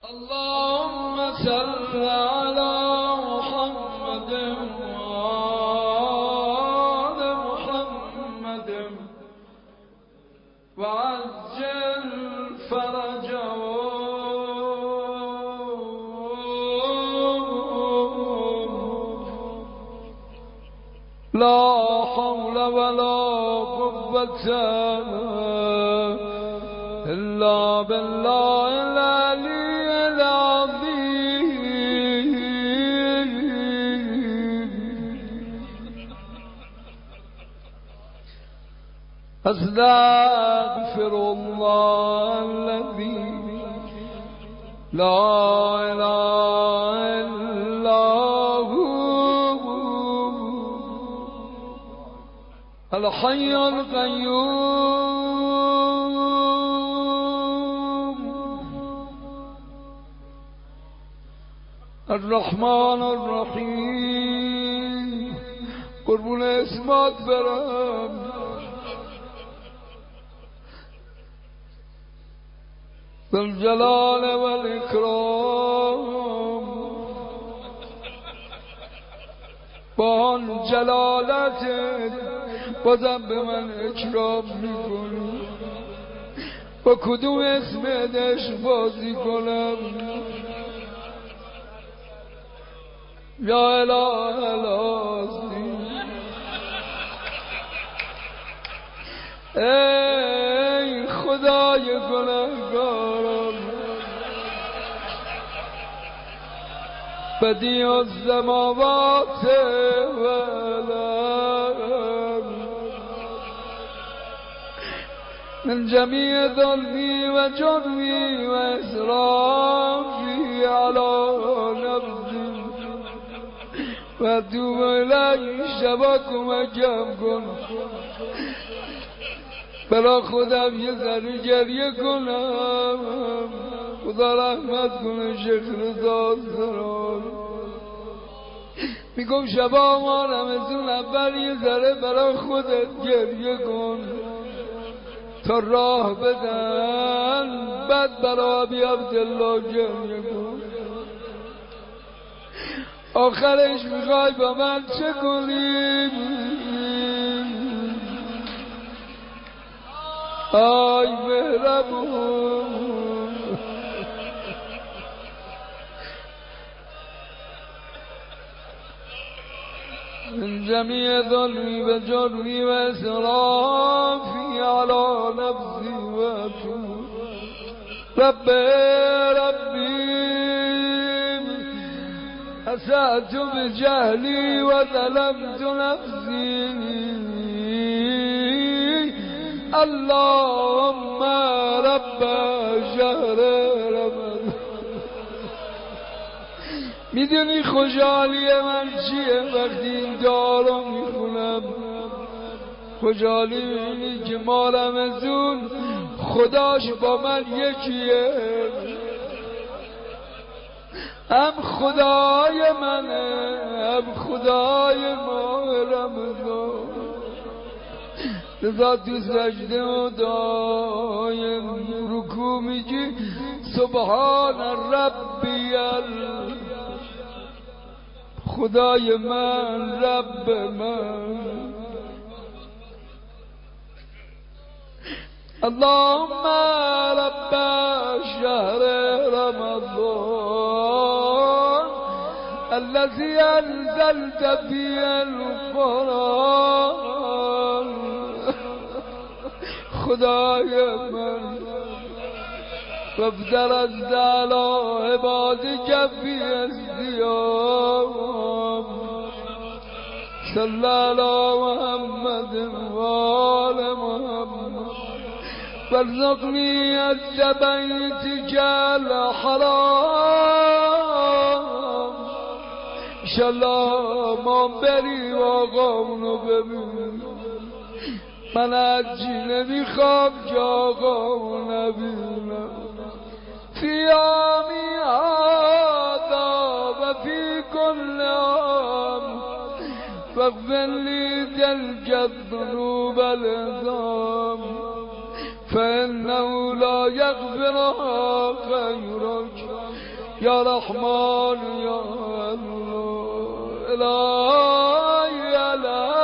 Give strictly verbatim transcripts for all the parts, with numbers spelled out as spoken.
اللهم صل على محمد وآل محمد وعجل فرجهم لا حول ولا قوة إلا بالله العلي العظيم. أستغفر الله الذي لا إله إلا هو الحي القيوم الرحمن الرحيم. قربون اسمات برم ذو الجلال والإكرام. با آن جلالتت بازم به من اکرام میکنی، با کدوم اسم عشق بازی کنم؟ یا اله الهی ای خدای گناهکارم، بدیع السماوات والارض، من جمیع ظلمی و جرمی و اسرافی علی نفسی و توب الیه. شبا کمکم کن برا خودم یه ذره گریه کنم. خدا رحمت کنه شیخ رضا سرار میگم شبا ما رمضان اول یه ذره برا خودت گریه کن تا راه بدن، بعد برا ابی عبدالله گریه کن. آخرش میخوای با من چه کنیم؟ آی مهربون من جمیع ظلمی و جرمی و اسرافی علی نفسی و تو رب ربی اسأت بجهلی و ظلمت نفسی. اللهم رب شهر رمضان. میدونی خوشحالی من چیه وقتی این دارو میخونم؟ خوشحالی اینی که ما رمضان خداش با من یکیه، هم خدای منه هم خدای ما رمضان. لذا تو سجده و دایم رکوع میگی سبحان ربی خدای من رب من. اللهم رب شهر رمضان الذي انزلت فيه القرآن. خدای من وابدر از دعلا عبادی کفی ازدیام صلی علی محمد و آل محمد وارزقنی از بیتک الحرام. انشالله ما بریم آقامونو ببینیم. من حجی نمیخوام که آقامو نبینم. فی آمی هادا و فی کل آم فاغفر لی تلک الذنوب العظام فإنه لا يغفرها غيرك یا رحمان یا الله الهی الهی.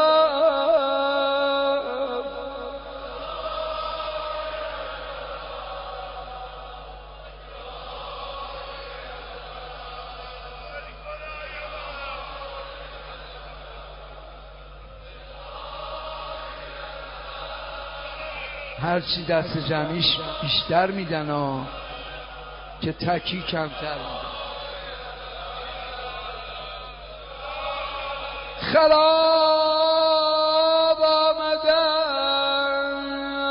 هرچی دست جمعیش بیشتر میدن ها که تکی کمتر میدن. خراب آمدن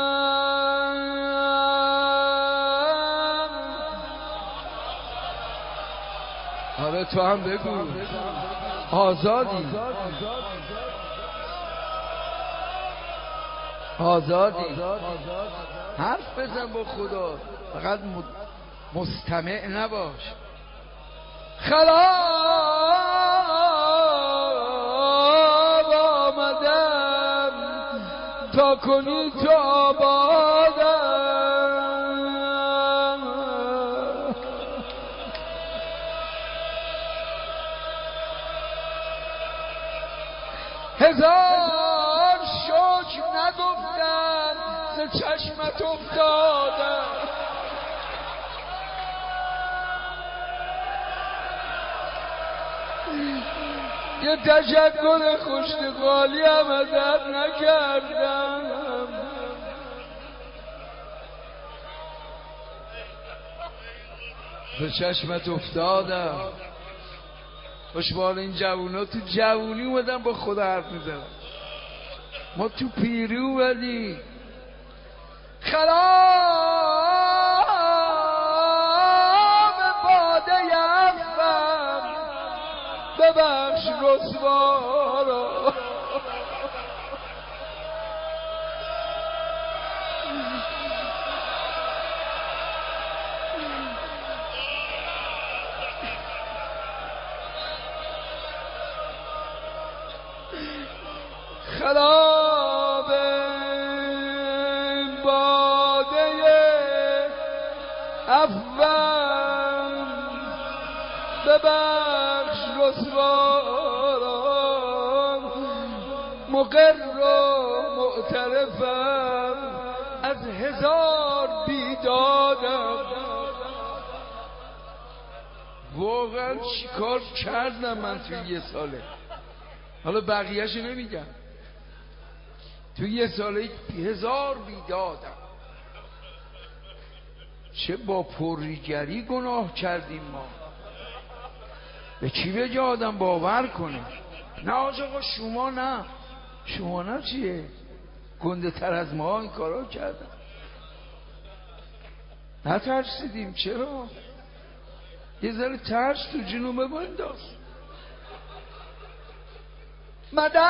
آره تو هم بگو آزادی آزادی حرف بزن با خدا، فقط مستمع نباش. خراب آمدم تا کنی تو آبادم. هزار شکر نگفتم ز چشمت افتادم. یه تشکر خوشتقالی هم ازت نکردم. به چشمت افتادم. خوشبال این جوونا تو جوونی اومدن با خدا حرف میزنن، ما تو پیری اومدی. خراب باده یفم ببخش رسوارا. خراب باده افم ببخش رسوارم. مقر و معترفم از هزار بیدادم. واقعا چیکار کردم من توی یه ساله؟ حالا بقیه‌شو نمیگم، توی یه ساله هزار بیدادم. چه با پریگری گناه کردیم ما. به چی بگه آدم باور کنه؟ نه آقا شما نه، شما نه چیه؟ گنده تر از ما این کارا کردن. نترسیدیم. چرا؟ یه ذره ترس تو جنوبه بنداز. مدد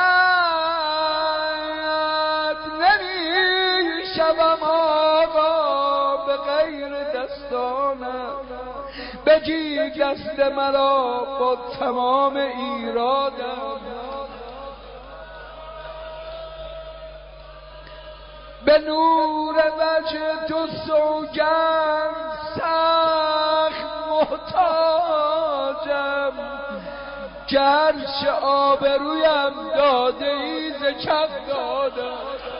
نمی شوم آقا به غیر دستانم. بگی دست مرا با تمام ایرادم. به نور وجه تو سوگند سخت محتاجم. گرچه آبرویم داده ای ز کف دادم.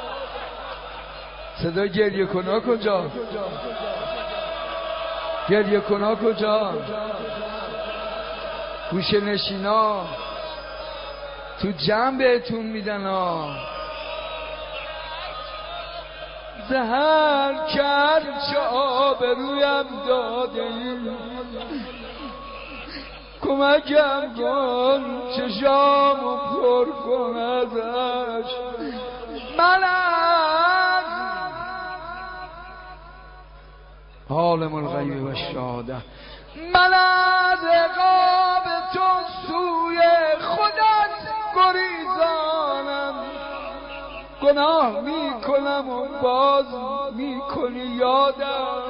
صدا گریه کنا کجا؟ گریه کنا کجا؟ گوشه نشینا تو جمع بهتون میدن ها. زهر کرد چه آبرویم داده ای. کمکم کن چشامو پر کن ازش. من از عالم الغیب و شهاده، من از عقاب تو سوی خودت گریزانم. گناه می کنم و باز می کنی یادم.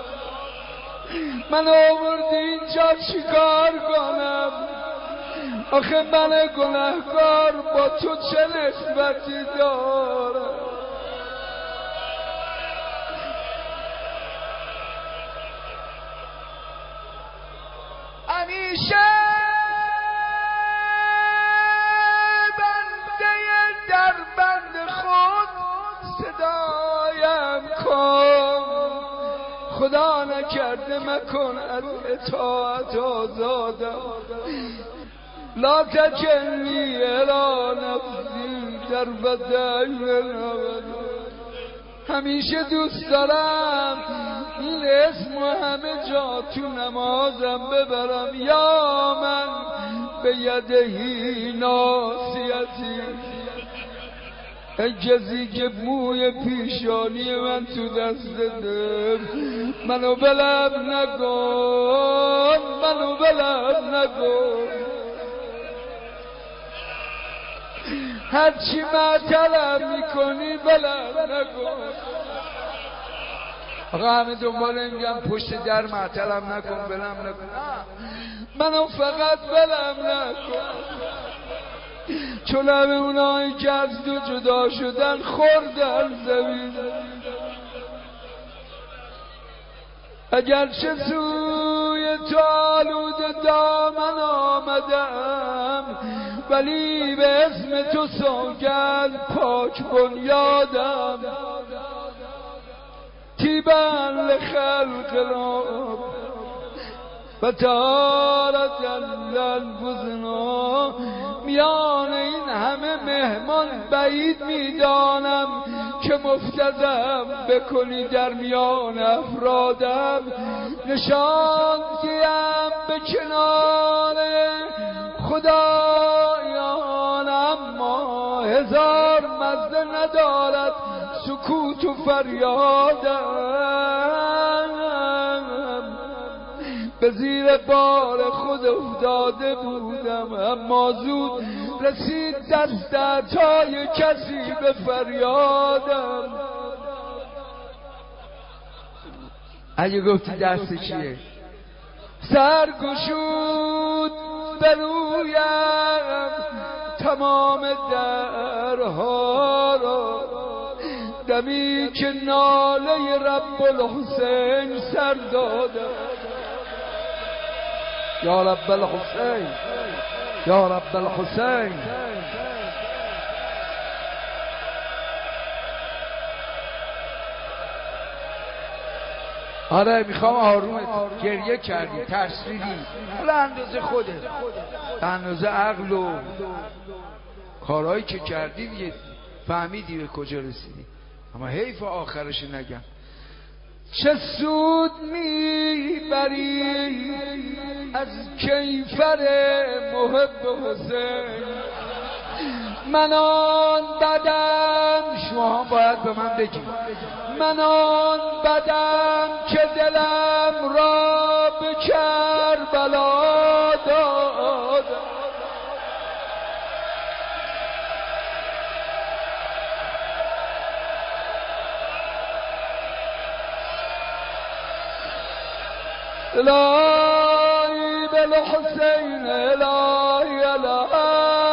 من آوردی اینجا چیکار کنم؟ آخه من گناهکار با تو چه نسبتی دارم؟ همیشه بنده در بند خود صدایم کن، خدا نکرده مکن از اطاعت آزادم. لا تکلنی الی نفسی در بدن، همیشه دوست دارم این اسم و همه جا تو نمازم ببرم. یا من به یدهی ناصیتی، ای کسی که موی پیشانی من تو دست ده، منو بلب نکن، منو بلب نکن. هرچی معطلم میکنی بلب نکن. آقا همه دنباله میگم پشت در معطلم نکن، بلم نکن. منو فقط بلم نکن، چون همه اونایی که از دو جدا شدن خوردن زمین. اگرچه سوی تو آلود دامن آمدم، ولی به اسم تو سوگند پاک بنیادم. تیبا لخلق العاب و تارت الانفسنا، میان این همه مهمان بعید میدانم که مفتزم بکنی در میان افرادم. نشان دیم به کنار خدایان، اما هزار مزه ندارد سکوت و فریادم. به زیر بار خود افتاده بودم، اما زود رسید دست عطای کسی به فریادم. اگه گفتی دست چیه؟ سر گشود به رویم تمام درها را، دمی که ناله رب الحسین سر دادم. یا رب الحسین، یا رب الحسین. آره میخوام آرومت. گریه کردی، ترسیدی، حالا اندازه خودت، اندازه عقل و کارهایی که کردی دیگه فهمیدی به کجا رسیدی. اما حیف آخرش نگم. چه سود میبری از کیفر محب حسین؟ من آن بدم، شما هم باید به من بگید، من آن بدم که دلم را به کربلا داد. الهی بالحسین، الهی الهی.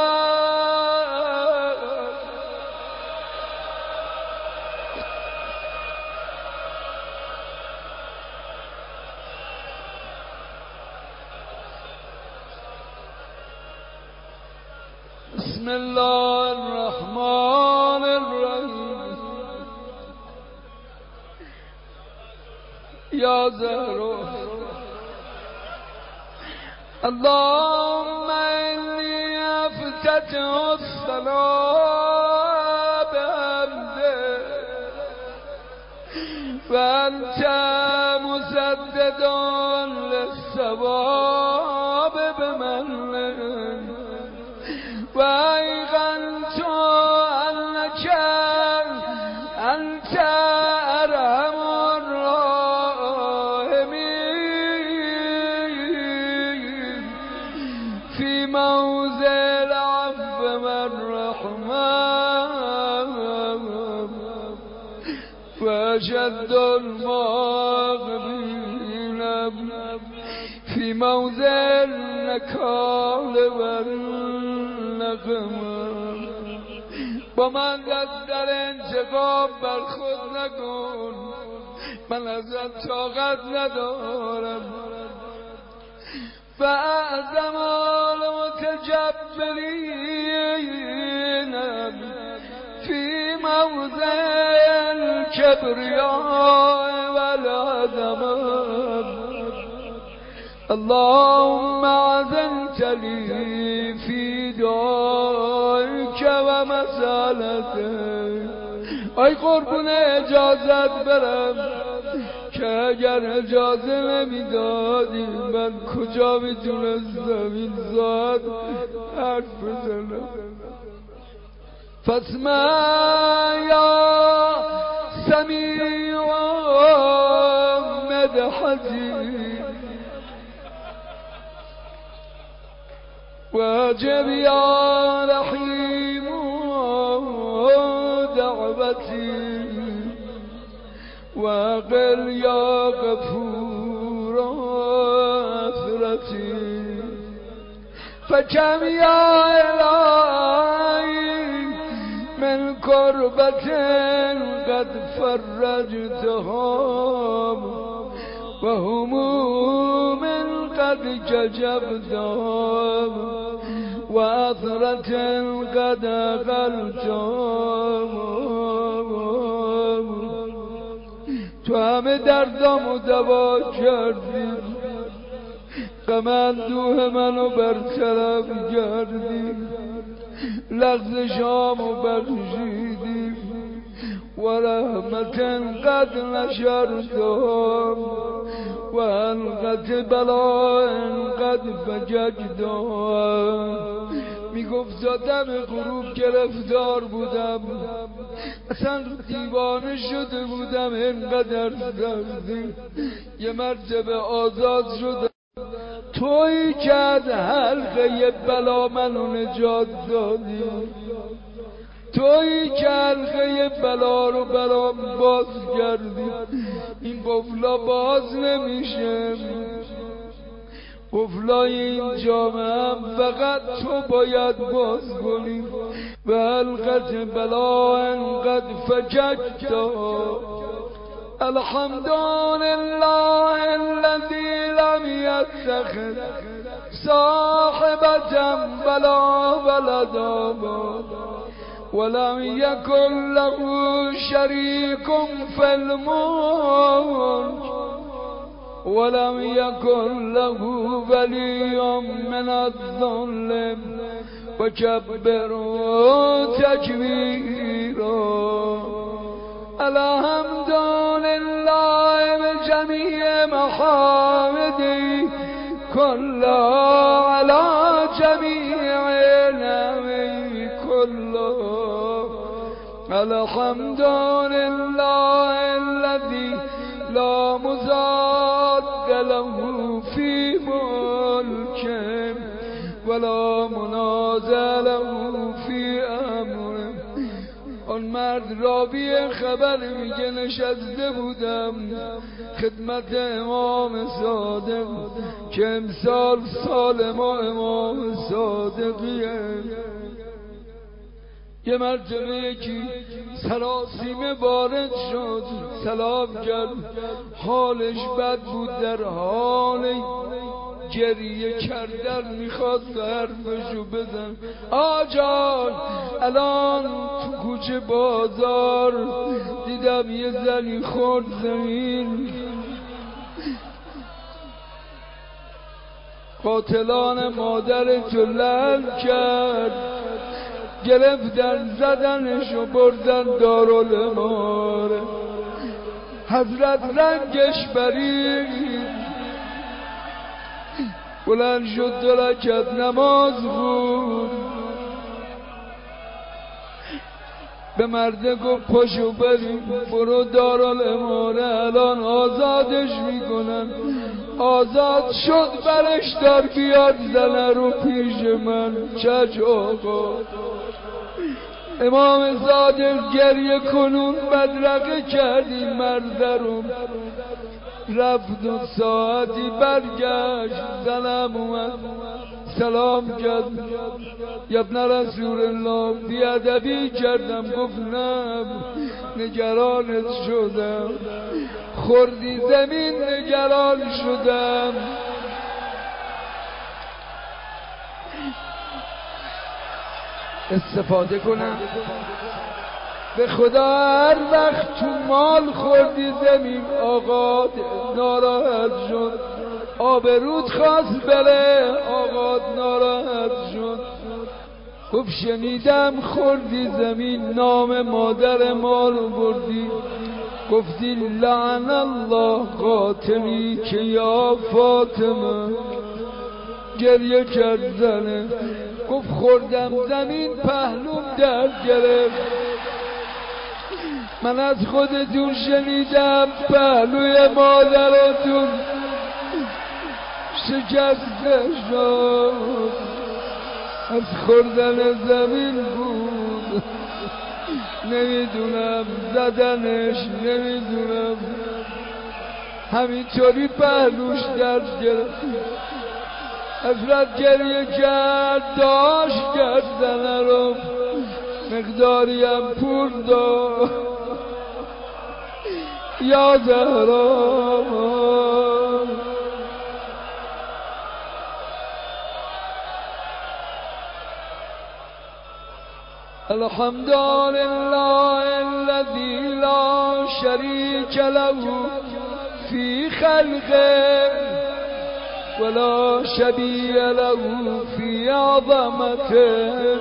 بسم الله الرحمن الرحیم. یا زهرا اللهم إني أفتتح الصلاة بحمده، وأنت مسدد للصواب بمنه، وأيقنت أنك أنت أرحم الراحمين في موضع العفو والرحمة، وأشد المعاقبين في موضع النكال والنقمة. با من دست در انتقام بر خود نکن، من ازت طاقت ندارم. فأعظم المتجبرين في موضع الكبرياء والعظمة اللهم أذنت لي في دعائك ومسالتك. ای قربون اجازت برم که اگر اجازه نمیدادی من کجا میتونستم این ذات حرف بزنم. فاسمع یا سمیع مدحتی واجب یا رحیم دعوتی وقل یا غفور اثرتی فکم یا الهی من کربت قد فرجتهم و هموم قد ججبتهم و اثرت قد اقلتهم. تو همه دردامو دوا کردی، غم اندوه منو برطرف کردی، لغزشامو بخشیدی و رحمت قد نشرتم و حلقت بلا قد فججتم. میگفت دم غروب گرفتار بودم، اصلا دیوانه شده بودم، اینقدر سختی یه مرتبه آزاد شدم. تویی که از حلقه بلا منو نجات دادی، تویی که حلقه بلا رو برام باز کردی. این قفلا باز نمیشه، قفلای این جامعه هم فقط تو باید باز کنی. و حلقت بلا انقد فججت الحمدلله الذي لم يتخذ صاحبة ولا ولدا ولم يكن له شريك في الملك ولم يكن له ولي من الذل وكبره تكبيرا. الحمد لله بجميع محامده كلها على جميع نعمه كلها. الحمد لله الذي لا مزاد له في ملكه ولا منازع له في امره. آن مرد راوی خبر میگه نشسته بودم خدمت امام صادق که امسال سال ما امام صادقیه. یه مرتبه یکی سراسیمه وارد شد، سلام کرد، حالش بد بود، در حال گریه کردن میخواست حرفشو بزن. آجان الان تو کوچه بازار دیدم یه زنی خورد زمین، قاتلان مادرتو لعن کرد، گرفتن زدنشو بردن دارالاماره. حضرت رنگش برید، بلند شد دو رکعت نماز بود، به مرده گفت پاشو بریم برو دارالاماره الان آزادش میکنن. آزاد شد، برش دار بیاد زنه رو پیش من. چش آقا امام صادق گریه کنون بدرقه کردی مرده رو. رفت و ساعتی برگشت، زنم اومد سلام کرد، یا ابن رسول الله بیادبی کردم. گفت نه نگرانت شدم، خوردی زمین نگران شدم. استفاده کنم. به خدا هر وقت تو مال خوردی زمین آقا ناراحت شد، آبرود خواست بره آقا ناراحت شد. گفت شنیدم خوردی زمین نام مادر ما رو بردی. گفتی لعن الله قاتلی که یا فاطمه. گریه کرد زنه، گفت خوردم زمین پهلوم درد گرفت. من از خودتون شنیدم پهلوی مادرتون شکسته شد، از خوردن زمین بود. نمیدونم زدنش، نمیدونم همینطوری پهلوش درد گرفت. حضرت گریه کرد، داشت کرد زنه رو، مقداریم پول داد. یا زهرا الحمد لله الذي لا شريك له في خلقه ولا شبيه له في عظمته.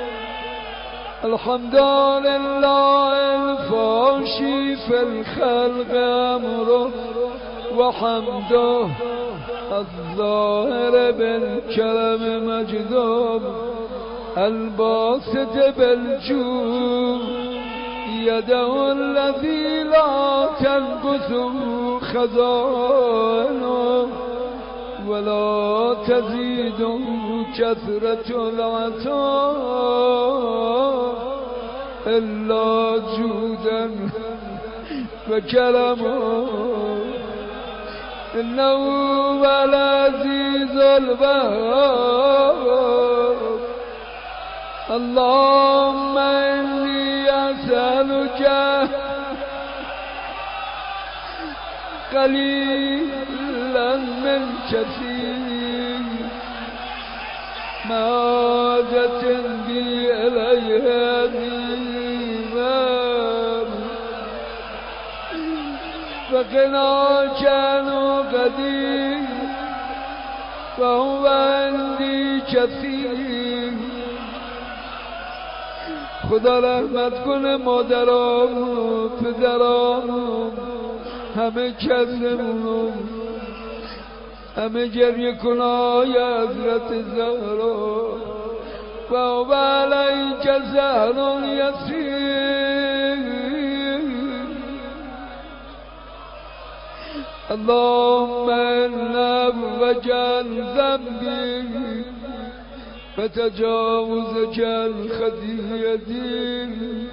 الحمد لله الفاشي في الخلق أمره وحمده الظاهر بالكرم مجده الباسط بالجود يده الذي لا تنقص خزائنه ولا تزيد كثرة العطاء إلا جودا وكرما. إنه هو العزيز الوهاب. اللهم إني أسألك قليلا من كثير ماجة بي إليها نيمان فقنا كانوا قدير فهو عندي كثير. خدا رحمت کنه مادرامون، پدرامون، همه کسمون، همه گریه کنای حضرت زهرا و او علیک زهر یسیر. اللهم انم وجل ذنبی فتجاوزك عن خطيئتي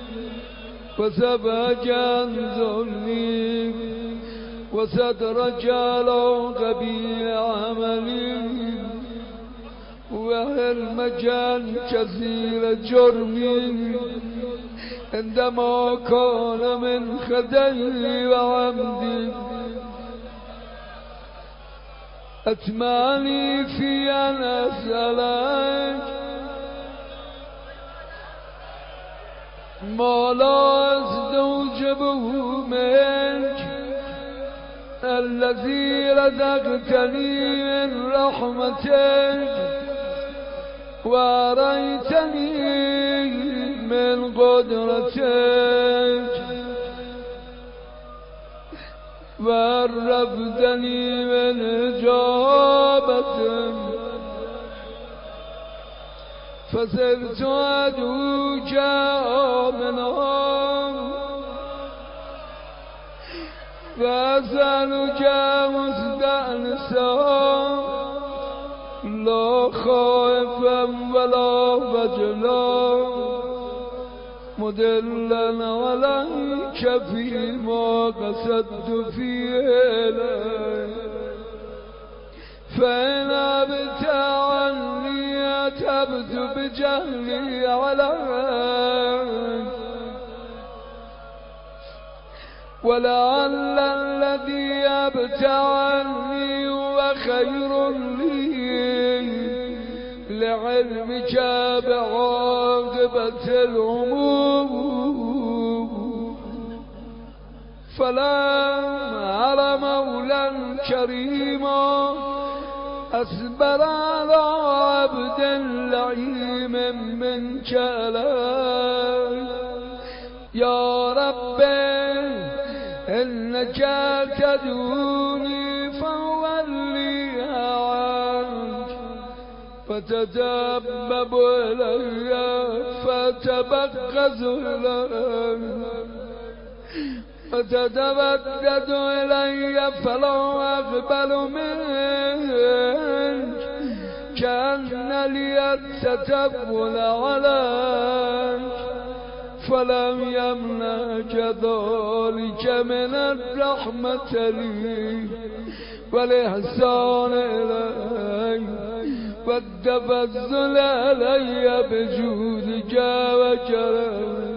وسبك عن ظلمي وسترك على قبيح عملي وحلمك عن كثير جرمي عندما كان من خطئي وعمدي. أتماني في أن أسألك ما لا أستوجبه منك الذي رزقتني من رحمتك وأريتني من قدرتك وعرفتني من إجابتك فصرت أدعوك آمنا وأسألك مستأنسا لا خائفا ولا وجلا مدلا عليك فيما قصدت فيه إليك. فإن أبت عني أتبت بجهلي عليك ولعل الذي أبت عني هو خير لي لعلمك بعاقبة الأمور فلم أر مولا كريما أصبر على عبد لعيم منك إلي يا رب إنك تدعوني فولي عنك فتتبب إلي فتبغز إلي فتتبدد إلي فلا أقبل منك كأن لي التتبل عليك فلم يمنعك ذلك من الرحمة لي والإحسان إلي والتفضل علي بجودك وكرمك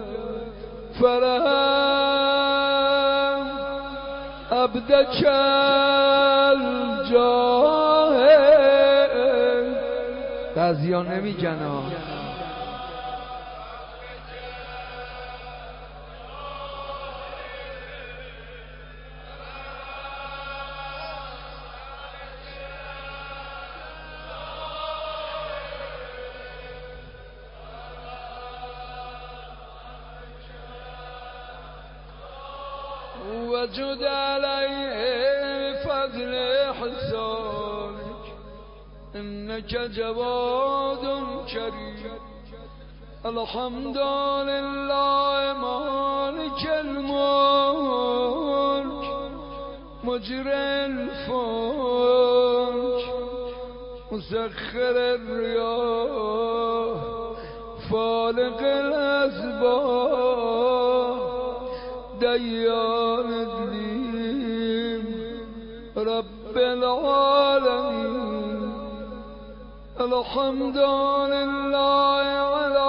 فرحم عبدك الجاهل قاضیان نمی جنا وجد عليه فضل حسانك إنك جواد كريم الحمد لله مالك الملك مجري الفلك مسخر الرياح فالق الأسباب ديان الدين رب العالمين الحمد لله على